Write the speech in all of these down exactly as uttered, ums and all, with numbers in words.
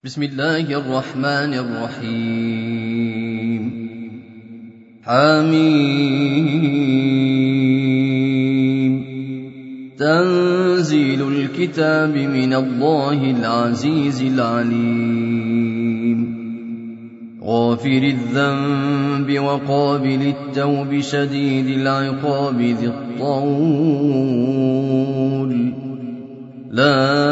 بسم الله الرحمن الرحيم. حميم. تنزيل الكتاب من الله العزيز العليم. غافر الذنب وقابل التوب شديد العقاب ذي الطول. لا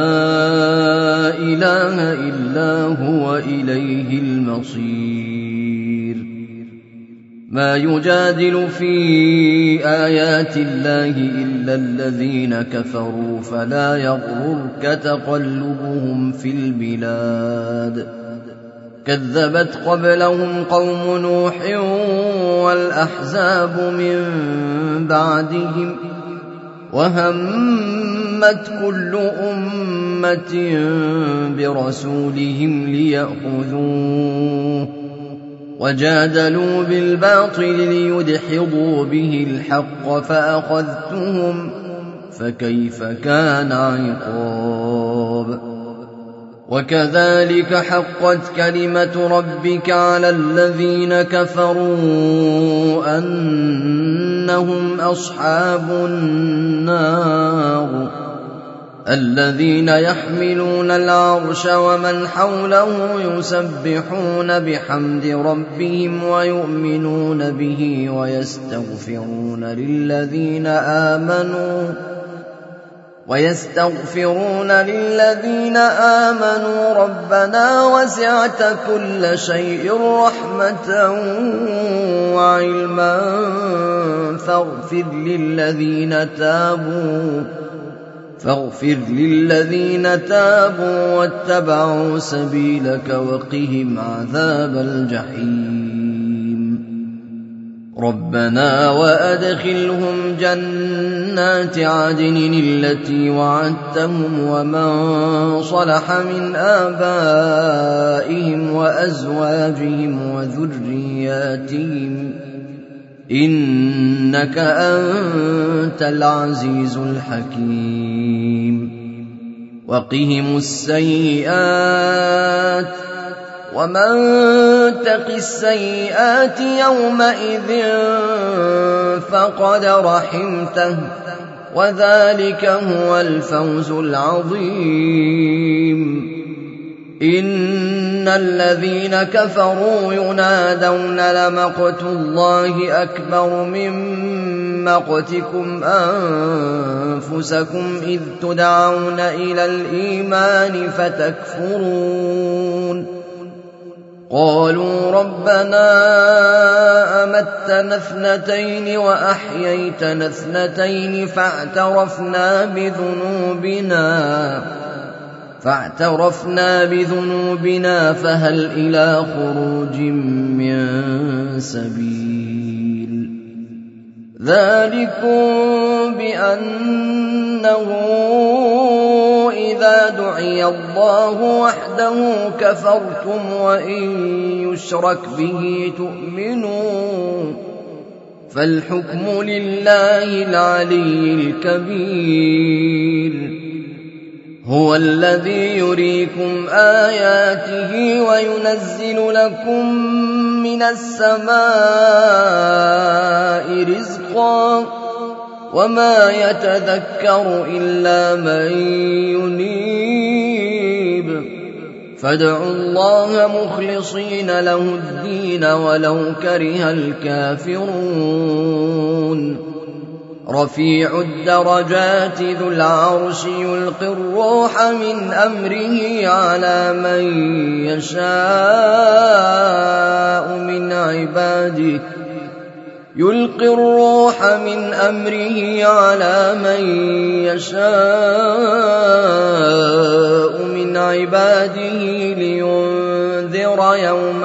إله إلا هو إليه المصير. ما يجادل في آيات الله إلا الذين كفروا فلا يغررك تقلبهم في البلاد. كذبت قبلهم قوم نوح والأحزاب من بعدهم وهمت كل أمة برسولهم ليأخذوه وجادلوا بالباطل ليدحضوا به الحق فأخذتهم فكيف كان عقاب. وكذلك حقت كلمة ربك على الذين كفروا أنهم أصحاب النار. الذين يحملون العرش ومن حوله يسبحون بحمد ربهم ويؤمنون به ويستغفرون للذين آمنوا ويستغفرون للذين آمنوا ربنا وسعت كل شيء رحمة وعلما فاغفر للذين تابوا فاغفر للذين تابوا واتبعوا سبيلك وقهم عذاب الجحيم. ربنا وأدخلهم جنات عدن التي وعدتهم ومن صلح من آبائهم وأزواجهم وذرياتهم إنك أنت العزيز الحكيم. وقهم السيئات ومن تق السيئات يومئذ فقد رحمته وذلك هو الفوز العظيم. إن الذين كفروا ينادون لمقت الله أكبر من مقتكم أنفسكم إذ تدعون إلى الإيمان فتكفرون. قالوا ربنا أمتنا اثنتين وأحييتنا اثنتين فاعترفنا بذنوبنا فاعترفنا بذنوبنا فهل إلى خروج من سبيل. ذلكم بأنه إذا دعي الله وحده كفرتم وإن يشرك به تؤمنون فالحكم لله العلي الكبير. هو الذي يريكم آياته وينزل لكم من السماء رزقا وما يتذكر إلا من ينيب. فادعوا الله مخلصين له الدين ولو كره الكافرون. رفيع الدرجات ذو العرش يلقي الروح من أمره على من يشاء من عباده يلقي الروح من أمره على من يشاء من عباده لينذر يوم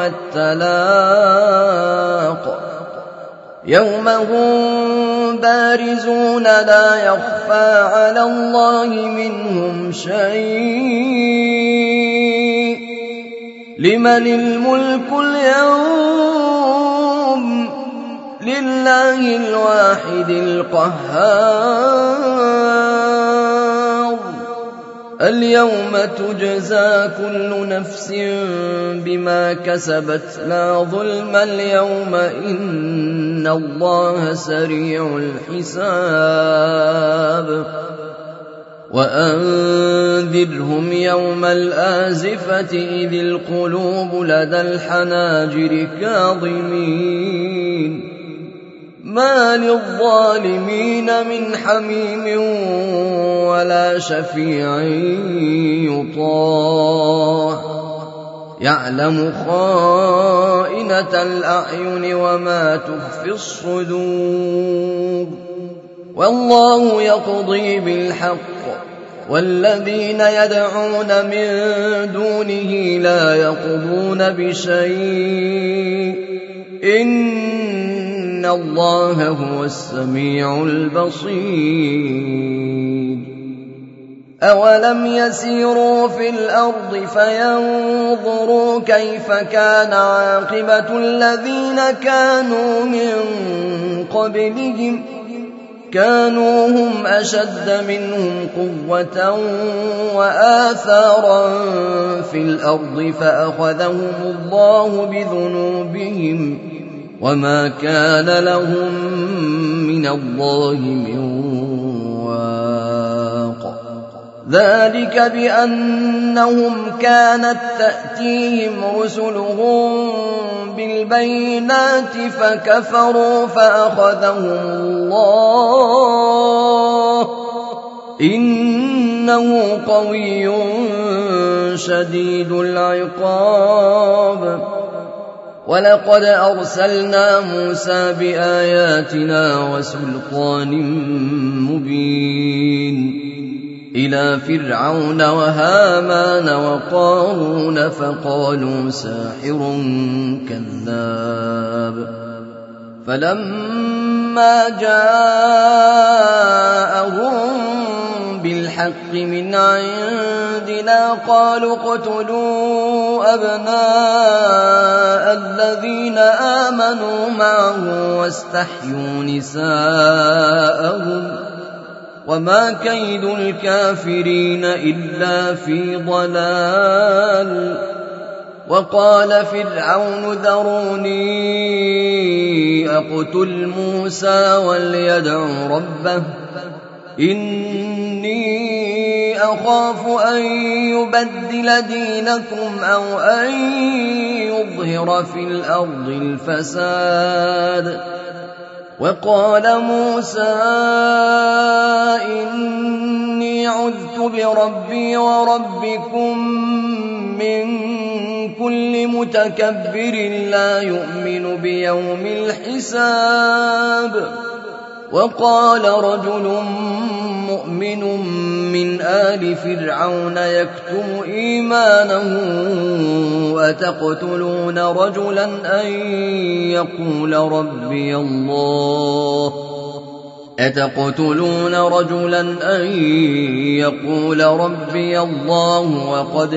التلاق. يوم هم بارزون لا يخفى على الله منهم شيء. لمن الملك اليوم؟ لله الواحد القهار. اليوم تجزى كل نفس بما كسبت لا ظلم اليوم إن الله سريع الحساب وأنذرهم يوم الآزفة إذ القلوب لدى الحناجر كاظمين ما للظالمين من حميم ولا شفيع يطاع يعلم خائنة الأعين وما تخفي الصدور والله يقضي بالحق والذين يدعون من دونه لا يقضون بشيء إن الله هو السميع البصير أولم يسيروا في الأرض فينظروا كيف كان عاقبة الذين كانوا من قبلهم كانوا هم أشد منهم قوة وآثارا في الأرض فأخذهم الله بذنوبهم وما كان لهم من الله من واق ذلك بأنهم كانت تأتيهم رسلهم بالبينات فكفروا فأخذهم الله إنه قوي شديد العقاب ولقد أرسلنا موسى بآياتنا وسلطان مبين إلى فرعون وهامان وقارون فقالوا ساحر كذاب فلما جاءهم بالحق من عندنا قالوا اقتلوا أبناء الذين آمنوا معه واستحيوا نساءهم وما كيد الكافرين إلا في ضلال وقال فرعون ذروني أقتل موسى وليدع ربه إني أخاف أن يبدل دينكم أو أن يظهر في الأرض الفساد وقال موسى إني عذت بربي وربكم من كل متكبر لا يؤمن بيوم الحساب وقال رجل مؤمن من آل فرعون يكتم إيمانه أتقتلون رجلا أن يقول ربي الله أتقتلون رجلا أن يقول ربي الله وقد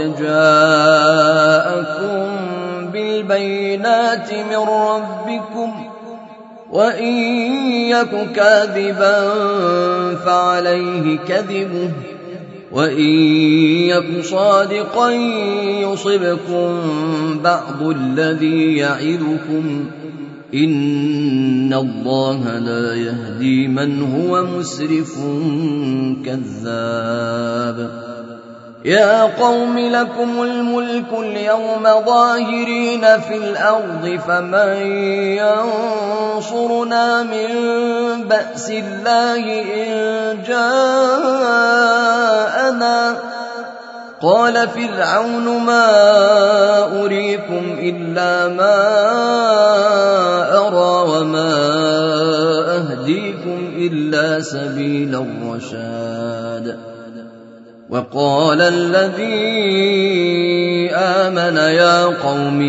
جاءكم بالبينات من ربكم وإن يك كاذبا فعليه كذبه وإن يك صادقا يصبكم بعض الذي يعدكم إن الله لا يهدي من هو مسرف كذاب يا قوم لكم الملك اليوم ظاهرين في الأرض فمن ينصرنا من بأس الله إن جاءنا قال فرعون ما أريكم إلا ما أرى وما أهديكم إلا سبيل الرشاد وقال الذي آمن يا قوم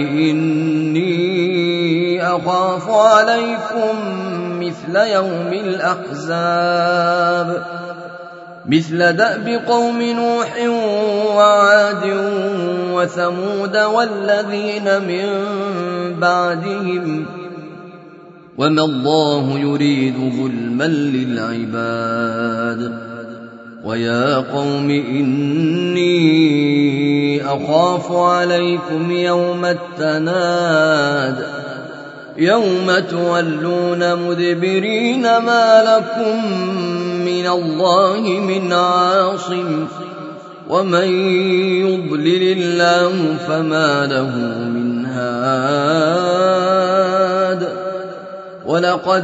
إني أخاف عليكم مثل يوم الأحزاب مثل دأب قوم نوح وعاد وثمود والذين من بعدهم وما الله يريد ظلما للعباد ويا قوم إني أخاف عليكم يوم التناد يوم تولون مدبرين ما لكم من الله من عاصم ومن يضلل الله فما له من هاد ولقد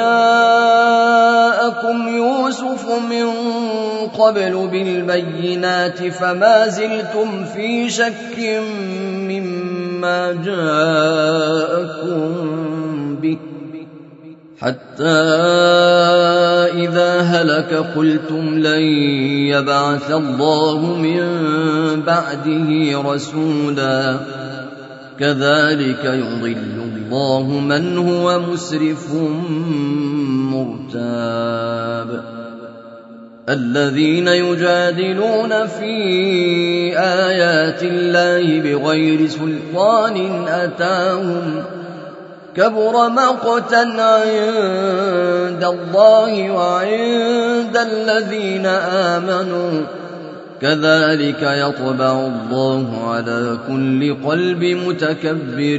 جاءكم يوسف من قبل بالبينات فما زلتم في شك مما جاءكم به حتى إذا هلك قلتم لن يبعث الله من بعده رسولا كذلك يضل الله من هو مسرف مرتاب الذين يجادلون في آيات الله بغير سلطان أتاهم كبر مقتا عند الله وعند الذين آمنوا كذلك يطبع الله على كل قلب متكبر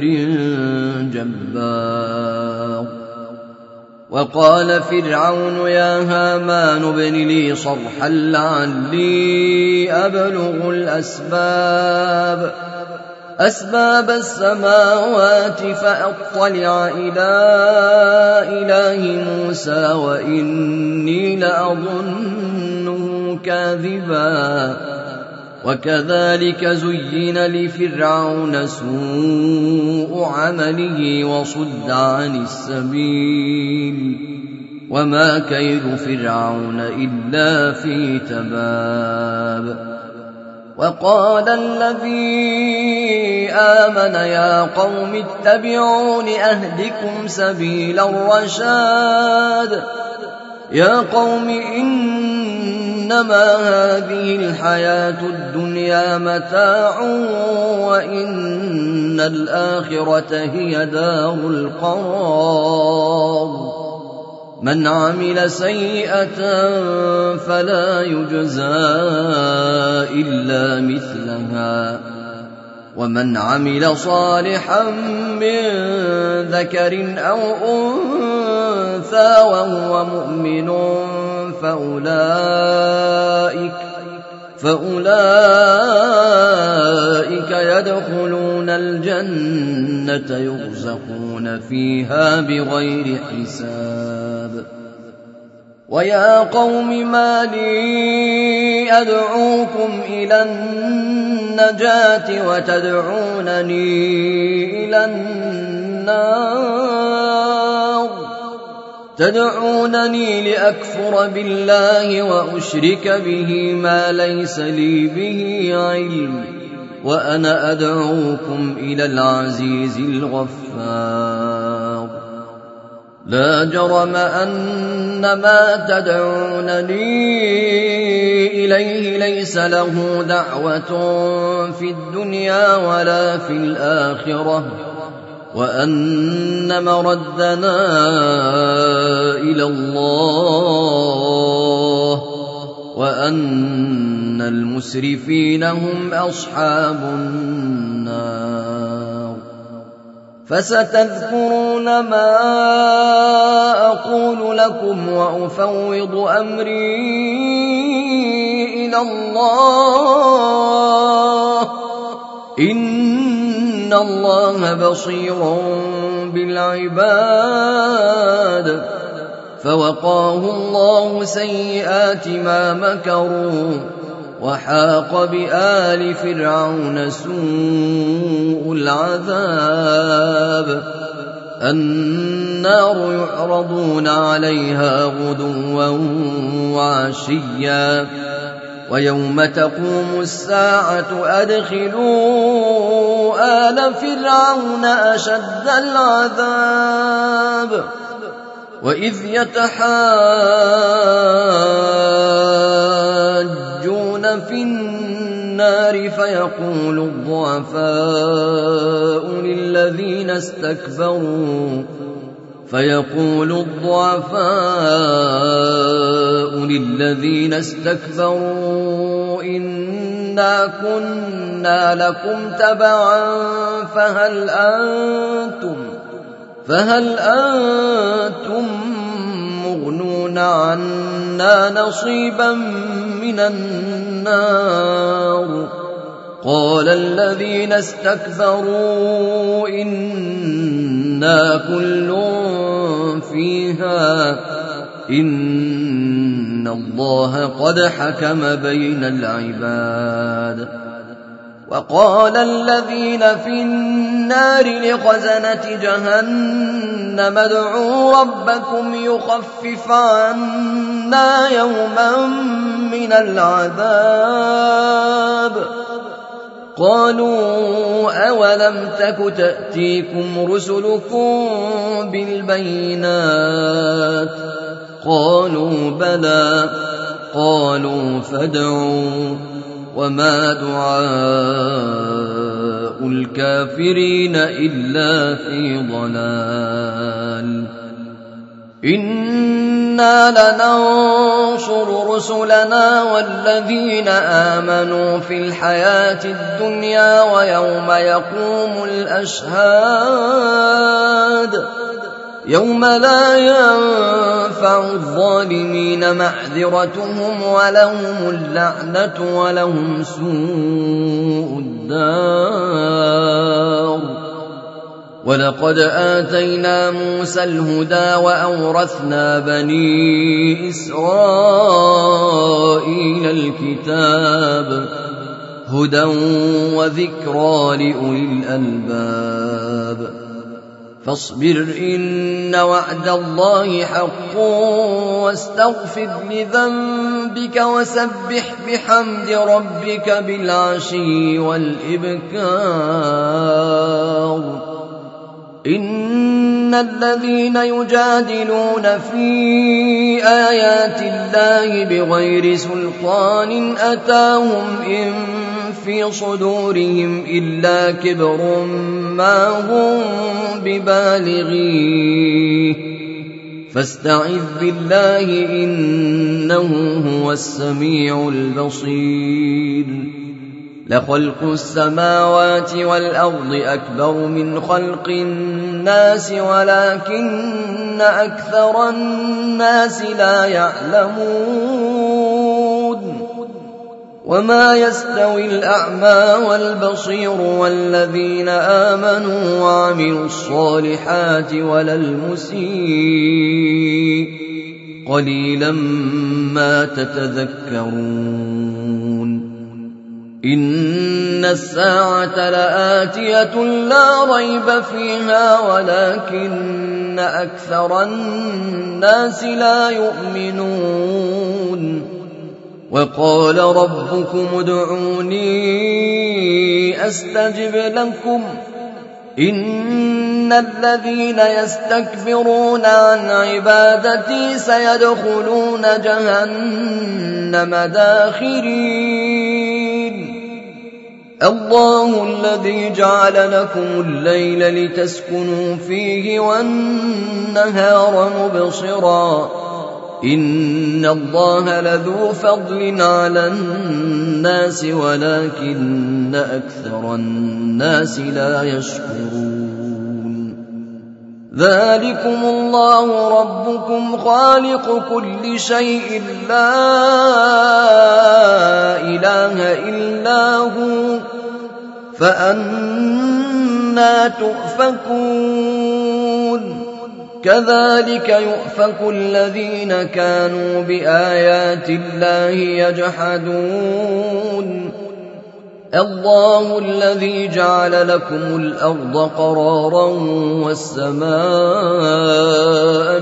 جبار وقال فرعون يا هامان ابن لي صرحا لعلي أبلغ الأسباب أسباب السماوات فأطلع إلى إله موسى وإني لأظنه كاذبا وكذلك زين لفرعون سوء عمله وصد عن السبيل وما كيد فرعون إلا في تباب وقال الذي آمن يا قوم اتبعون أهدكم سبيل الرشاد يا قوم إنما هذه الحياة الدنيا متاع وإن الآخرة هي دار القرار من عمل سيئة فلا يجزى إلا مثلها ومن عمل صالحا من ذكر أو أنثى وهو مؤمن فأولئك فأولئك يدخلون الجنة يرزقون فيها بغير حساب ويا قوم ما لي أدعوكم إلى النجاة وتدعونني إلى النار تدعونني لأكفر بالله وأشرك به ما ليس لي به علم وأنا أدعوكم إلى العزيز الغفار لا جرم أن ما تدعونني إليه ليس له دعوة في الدنيا ولا في الآخرة وأن مردنا إلى الله وأن المسرفين هم أصحاب النار فستذكرون ما أقول لكم وأفوض أمري إلى الله إن الله بصير بالعباد فوقاه الله سيئات ما مكروا وحاق بآل فرعون سوء العذاب النار يعرضون عليها غدوا وعشيا ويوم تقوم الساعة أدخلوا آل فرعون أشد العذاب وإذ يتحاجون في النار فيقول الضعفاء للذين استكبروا فيقول الضعفاء للذين استكبروا إنا كنا لكم تبعا فهل أنتم, فهل أنتم مغنون عنا نصيبا من النار. قال الذين استكبروا إنا كل فيها إن الله قد حكم بين العباد. وقال الذين في النار لخزنة جهنم ادعوا ربكم يخفف عنا يوما من العذاب. قالوا أولم تك تأتيكم رسلكم بالبينات. قالوا بلى. قالوا فادعوا وما دعاء الكافرين إلا في ضلال. إنا لننصر رسلنا والذين آمنوا في الحياة الدنيا ويوم يقوم الأشهاد يوم لا ينفع الظالمين معذرتهم ولهم اللعنة ولهم سوء الدار. ولقد آتينا موسى الهدى وأورثنا بني إسرائيل الكتاب هدى وذكرى لأولي الألباب. فاصبر إن وعد الله حق واستغفر لذنبك وسبح بحمد ربك بالعشي والإبكار. إن الذين يجادلون في آيات الله بغير سلطان أتاهم إن في صدورهم إلا كبر ما هم ببالغيه فاستعذ بالله إنه هو السميع البصير. لخلق السماوات والأرض أكبر من خلق الناس ولكن أكثر الناس لا يعلمون. وما يستوي الأعمى والبصير والذين آمنوا وعملوا الصالحات ولا المسيء قليلا ما تتذكرون. إن الساعة لآتية لا ريب فيها ولكن أكثر الناس لا يؤمنون. وقال ربكم ادعوني أستجب لكم إن الذين يستكبرون عن عبادتي سيدخلون جهنم داخرين. الله الذي جعل لكم الليل لتسكنوا فيه والنهار مبصرا إن الله لذو فضل على الناس ولكن أكثر الناس لا يشكرون. ذلكم الله ربكم خالق كل شيء لا إله إلا هو فأنى تؤفكون. كذلك يؤفك الذين كانوا بآيات الله يجحدون. الله الذي جعل لكم الأرض قرارا والسماء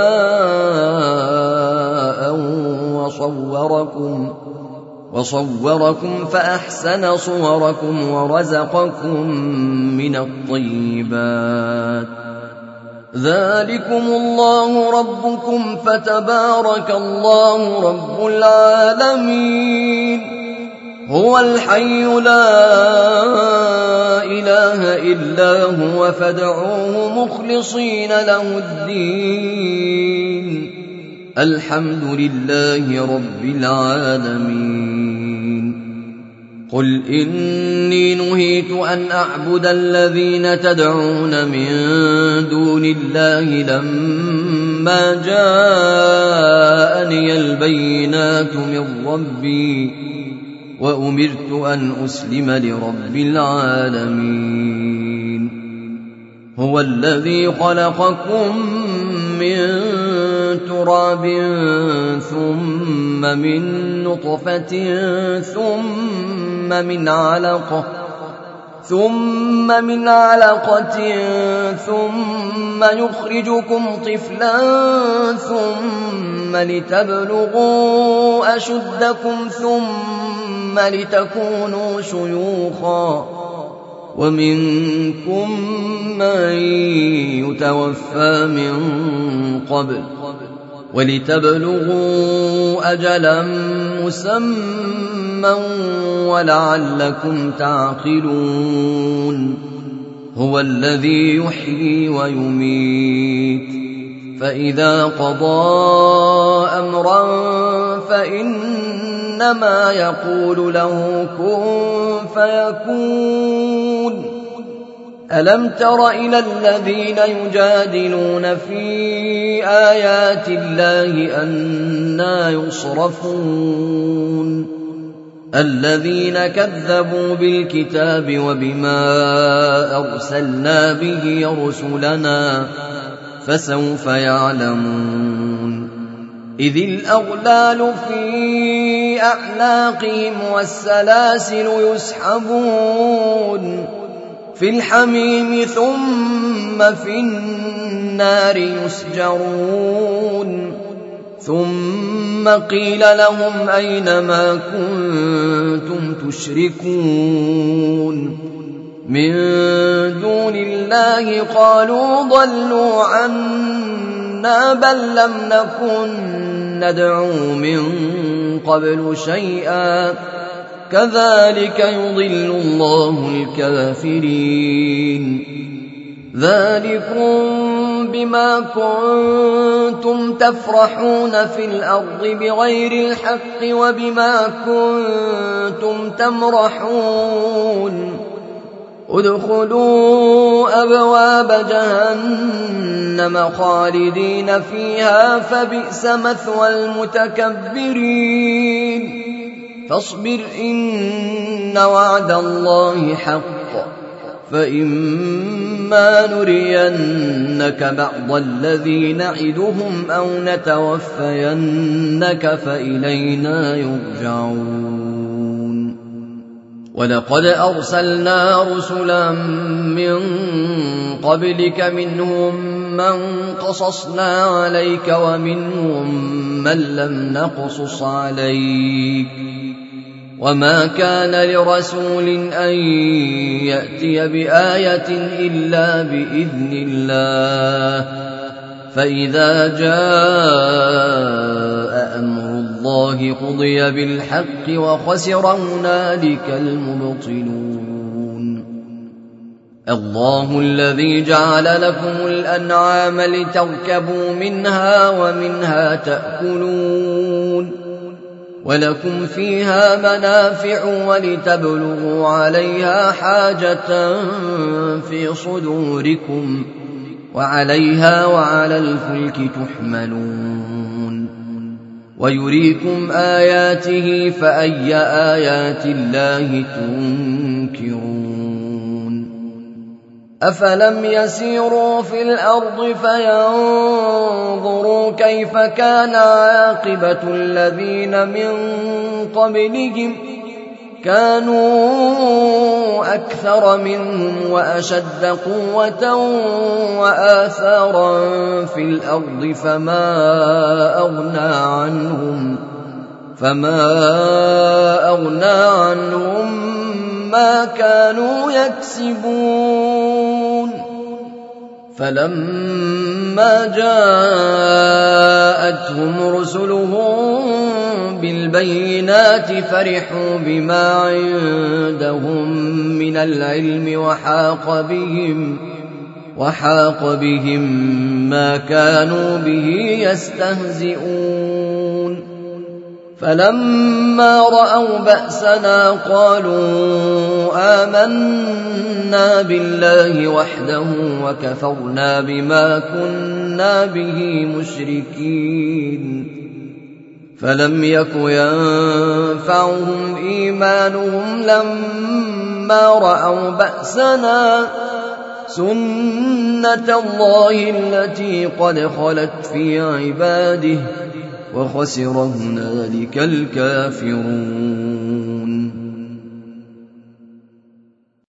بناء وصوركم وصوركم فأحسن صوركم ورزقكم من الطيبات. ذلكم الله ربكم فتبارك الله رب العالمين. هو الحي لا إله إلا هو فادعوه مخلصين له الدين الحمد لله رب العالمين قل إني نهيت أن أعبد الذين تدعون من دون الله لما جاءني البينات من ربي وأمرت أن أسلم لرب العالمين هو الذي خلقكم من تراب ثم من نطفة ثم من علقة ثم من علقة ثم يخرجكم طفلا ثم لتبلغوا أشدكم ثم لتكونوا شيوخا ومنكم من يتوفى من قبل ولتبلغوا أجلا مسمى ولعلكم تعقلون هو الذي يحيي ويميت فإذا قضى أمرا فإنما يقول له كن فيكون ألم تر إلى الذين يجادلون في آيات الله أنى يصرفون الذين كذبوا بالكتاب وبما أرسلنا به رسلنا فسوف يعلمون إذ الأغلال في أعناقهم والسلاسل يسحبون في الحميم ثم في النار يسجرون ثم قيل لهم أين ما كنتم تشركون من دون الله قالوا ضلوا عنا بل لم نكن ندعو من قبل شيئا كذلك يضل الله الكافرين ذلكم بما كنتم تفرحون في الأرض بغير الحق وبما كنتم تمرحون ادخلوا أبواب جهنم خالدين فيها فبئس مثوى المتكبرين فاصبر إن وعد الله حق فإما نرينك بعض الذي نعدهم أو نتوفينك فإلينا يرجعون ولقد أرسلنا رسلا من قبلك منهم من قصصنا عليك ومنهم من لم نقصص عليك وما كان لرسول أن يأتي بآية إلا بإذن الله فإذا جاء أمر الله قضي بالحق وخسر هنالك المبطلون الله الذي جعل لكم الأنعام لتركبوا منها ومنها تأكلون ولكم فيها منافع ولتبلغوا عليها حاجة في صدوركم وعليها وعلى الفلك تحملون ويريكم آياته فأي آيات الله تنكرون أفلم يسيروا في الأرض فينظروا كيف كان عاقبة الذين من قبلهم كانوا أكثر منهم وأشد قوة وآثارا في الأرض فما أغنى عنهم فما أغنى عنهم ما كانوا يكسبون فلما جاءتهم رسلهم بالبينات فرحوا بما عندهم من العلم وحاق بهم وحاق بهم ما كانوا به يستهزئون فلما رأوا بأسنا قالوا آمنا بالله وحده وكفرنا بما كنا به مشركين فلم يك ينفعهم إيمانهم لما رأوا بأسنا سنة الله التي قد خلت في عباده وخسر هنالك الكافرون.